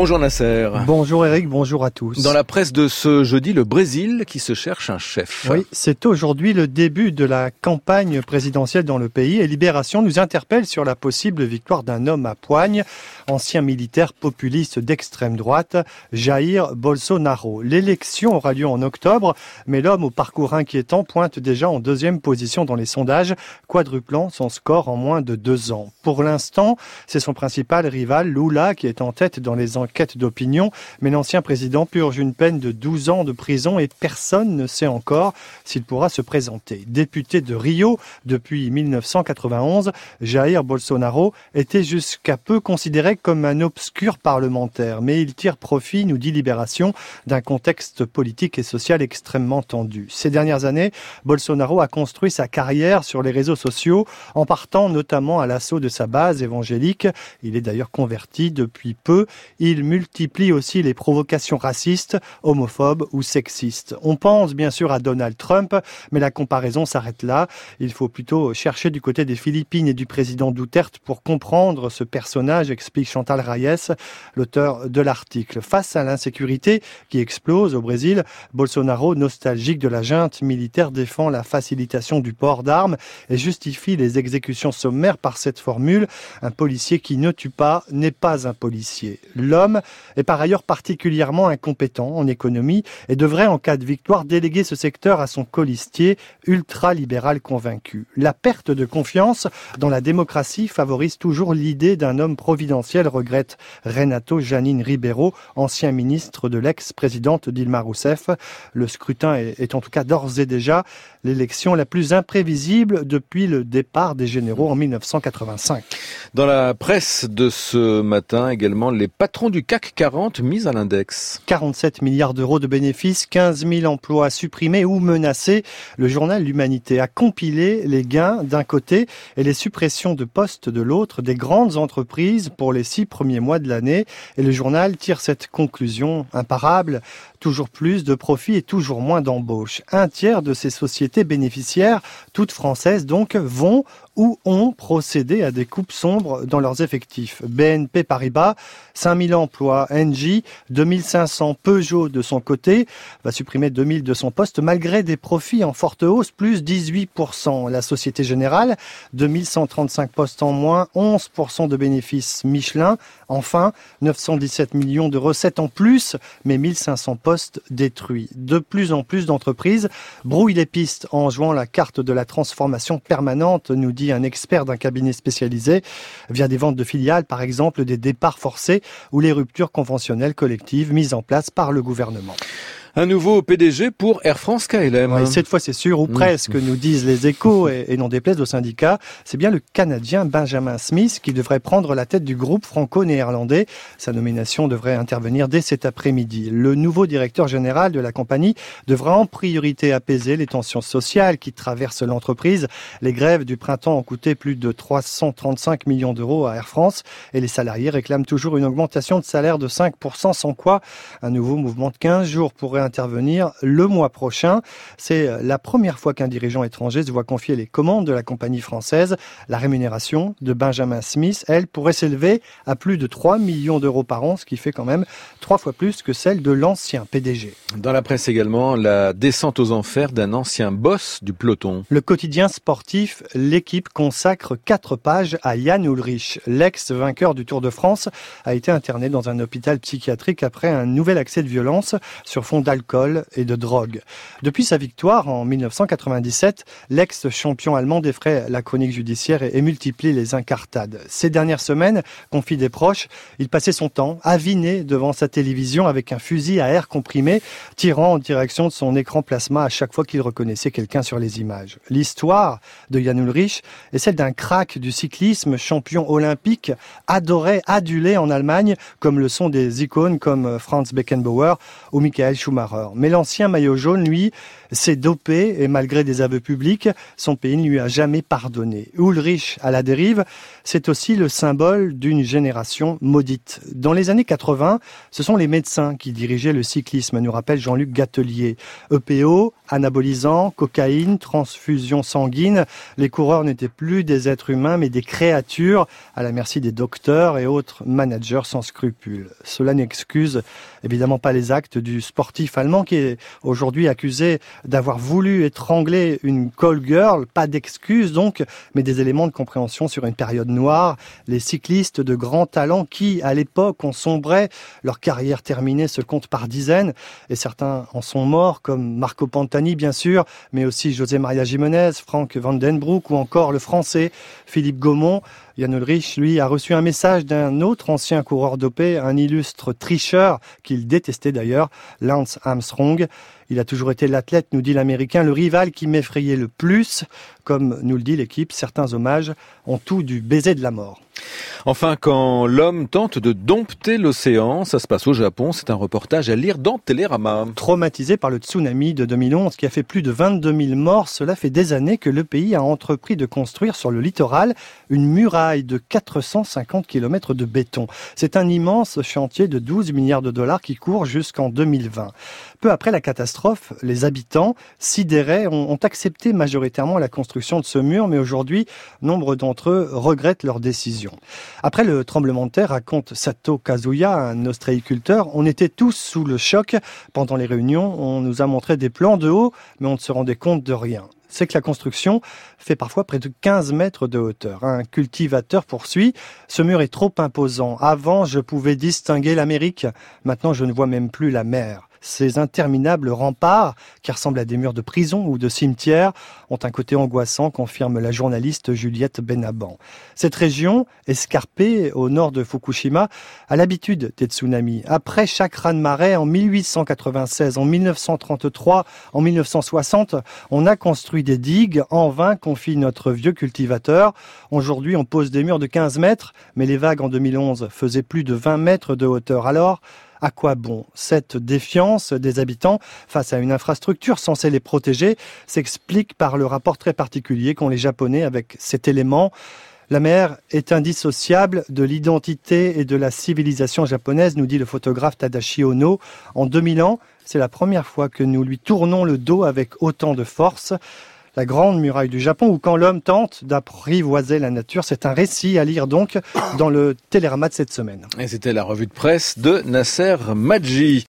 Bonjour Nasser. Bonjour Eric, bonjour à tous. Dans la presse de ce jeudi, le Brésil qui se cherche un chef. Oui, c'est aujourd'hui le début de la campagne présidentielle dans le pays et Libération nous interpelle sur la possible victoire d'un homme à poigne, ancien militaire populiste d'extrême droite, Jair Bolsonaro. L'élection aura lieu en octobre, mais l'homme au parcours inquiétant pointe déjà en deuxième position dans les sondages, quadruplant son score en moins de 2 ans. Pour l'instant, c'est son principal rival, Lula, qui est en tête dans les enquêtes d'opinion, mais l'ancien président purge une peine de 12 ans de prison et personne ne sait encore s'il pourra se présenter. Député de Rio depuis 1991, Jair Bolsonaro était jusqu'à peu considéré comme un obscur parlementaire, mais il tire profit, nous dit Libération, d'un contexte politique et social extrêmement tendu. Ces dernières années, Bolsonaro a construit sa carrière sur les réseaux sociaux, en partant notamment à l'assaut de sa base évangélique. Il est d'ailleurs converti depuis peu. Il multiplie aussi les provocations racistes, homophobes ou sexistes. On pense bien sûr à Donald Trump, mais la comparaison s'arrête là. Il faut plutôt chercher du côté des Philippines et du président Duterte pour comprendre ce personnage, explique Chantal Reyes, l'auteur de l'article. Face à l'insécurité qui explose au Brésil, Bolsonaro, nostalgique de la junte militaire, défend la facilitation du port d'armes et justifie les exécutions sommaires par cette formule: un policier qui ne tue pas n'est pas un policier. L'homme est par ailleurs particulièrement incompétent en économie et devrait, en cas de victoire, déléguer ce secteur à son colistier ultra-libéral convaincu. La perte de confiance dans la démocratie favorise toujours l'idée d'un homme providentiel, regrette Renato Janine Ribeiro, ancien ministre de l'ex-présidente Dilma Rousseff. Le scrutin est en tout cas d'ores et déjà l'élection la plus imprévisible depuis le départ des généraux en 1985. Dans la presse de ce matin également, les patrons du CAC 40 mis à l'index. 47 milliards d'euros de bénéfices, 15 000 emplois supprimés ou menacés. Le journal L'Humanité a compilé les gains d'un côté et les suppressions de postes de l'autre des grandes entreprises pour les 6 premiers mois de l'année. Et le journal tire cette conclusion imparable: toujours plus de profits et toujours moins d'embauches. Un tiers de ces sociétés bénéficiaires, toutes françaises donc, vont ou ont procédé à des coupes sombres dans leurs effectifs. BNP Paribas, 5000 emplois. Engie, 2500. Peugeot, de son côté, va supprimer 2200 postes malgré des profits en forte hausse, plus 18%. La Société Générale, 2135 postes en moins, 11% de bénéfices. Michelin, enfin, 917 millions de recettes en plus, mais 1500 postes détruits. De plus en plus d'entreprises brouillent les pistes en jouant la carte de la transformation permanente, nous dit un expert d'un cabinet spécialisé, via des ventes de filiales, par exemple, des départs forcés ou les ruptures conventionnelles collectives mises en place par le gouvernement. Un nouveau PDG pour Air France KLM. Oui, cette fois c'est sûr, ou presque, nous disent les Échos, et n'en déplaise aux syndicats. C'est bien le Canadien Benjamin Smith qui devrait prendre la tête du groupe franco-néerlandais. Sa nomination devrait intervenir dès cet après-midi. Le nouveau directeur général de la compagnie devra en priorité apaiser les tensions sociales qui traversent l'entreprise. Les grèves du printemps ont coûté plus de 335 millions d'euros à Air France et les salariés réclament toujours une augmentation de salaire de 5%, sans quoi un nouveau mouvement de 15 jours pourrait intervenir le mois prochain. C'est la première fois qu'un dirigeant étranger se voit confier les commandes de la compagnie française. La rémunération de Benjamin Smith, elle, pourrait s'élever à plus de 3 millions d'euros par an, ce qui fait quand même 3 fois plus que celle de l'ancien PDG. Dans la presse également, la descente aux enfers d'un ancien boss du peloton. Le quotidien sportif, L'équipe consacre 4 pages à Jan Ullrich. L'ex-vainqueur du Tour de France a été interné dans un hôpital psychiatrique après un nouvel accès de violence sur fond d'alcool et de drogue. Depuis sa victoire en 1997, l'ex-champion allemand défraie la chronique judiciaire et multiplie les incartades. Ces dernières semaines, confient des proches, il passait son temps aviné devant sa télévision avec un fusil à air comprimé, tirant en direction de son écran plasma à chaque fois qu'il reconnaissait quelqu'un sur les images. L'histoire de Jan Ullrich est celle d'un crack du cyclisme, champion olympique, adoré, adulé en Allemagne, comme le sont des icônes comme Franz Beckenbauer ou Michael Schumacher. Schumacher. Mais l'ancien maillot jaune, lui, s'est dopé et malgré des aveux publics, son pays ne lui a jamais pardonné. Ulrich à la dérive, c'est aussi le symbole d'une génération maudite. Dans les années 80, ce sont les médecins qui dirigeaient le cyclisme, nous rappelle Jean-Luc Gatelier. EPO, anabolisants, cocaïne, transfusion sanguine, les coureurs n'étaient plus des êtres humains mais des créatures à la merci des docteurs et autres managers sans scrupules. Cela n'excuse évidemment pas les actes du sportif allemand qui est aujourd'hui accusé d'avoir voulu étrangler une call girl, pas d'excuses donc, mais des éléments de compréhension sur une période noire. Les cyclistes de grand talent qui, à l'époque, ont sombré, leur carrière terminée se compte par dizaines, et certains en sont morts, comme Marco Pantani bien sûr, mais aussi José Maria Gimenez, Frank Van Den Broek ou encore le français Philippe Gaumont. Jan Ullrich, lui, a reçu un message d'un autre ancien coureur dopé, un illustre tricheur qu'il détestait d'ailleurs, Lance Armstrong. Il a toujours été l'athlète, nous dit l'Américain, le rival qui m'effrayait le plus. Comme nous le dit l'équipe, certains hommages ont tout du baiser de la mort. Enfin, quand l'homme tente de dompter l'océan, ça se passe au Japon, c'est un reportage à lire dans Télérama. Traumatisé par le tsunami de 2011 qui a fait plus de 22 000 morts, cela fait des années que le pays a entrepris de construire sur le littoral une muraille de 450 km de béton. C'est un immense chantier de 12 milliards de dollars qui court jusqu'en 2020. Peu après la catastrophe, les habitants sidérés ont accepté majoritairement la construction de ce mur, mais aujourd'hui, nombre d'entre eux regrettent leur décision. Après le tremblement de terre, raconte Sato Kazuya, un ostréiculteur, on était tous sous le choc. Pendant les réunions, on nous a montré des plans de haut, mais on ne se rendait compte de rien. C'est que la construction fait parfois près de 15 mètres de hauteur. Un cultivateur poursuit. Ce mur est trop imposant. Avant, je pouvais distinguer l'Amérique. Maintenant, je ne vois même plus la mer. Ces interminables remparts, qui ressemblent à des murs de prison ou de cimetière, ont un côté angoissant, confirme la journaliste Juliette Benaban. Cette région, escarpée au nord de Fukushima, a l'habitude des tsunamis. Après chaque raz-de-marée en 1896, en 1933, en 1960, on a construit des digues. En vain, confie notre vieux cultivateur. Aujourd'hui, on pose des murs de 15 mètres, mais les vagues en 2011 faisaient plus de 20 mètres de hauteur. Alors, à quoi bon? Cette défiance des habitants face à une infrastructure censée les protéger s'explique par le rapport très particulier qu'ont les Japonais avec cet élément. La mer est indissociable de l'identité et de la civilisation japonaise, nous dit le photographe Tadashi Ono. En 2000 ans, c'est la première fois que nous lui tournons le dos avec autant de force. La grande muraille du Japon, où quand l'homme tente d'apprivoiser la nature, c'est un récit à lire donc dans le Télérama de cette semaine. Et c'était la revue de presse de Nasser Madji.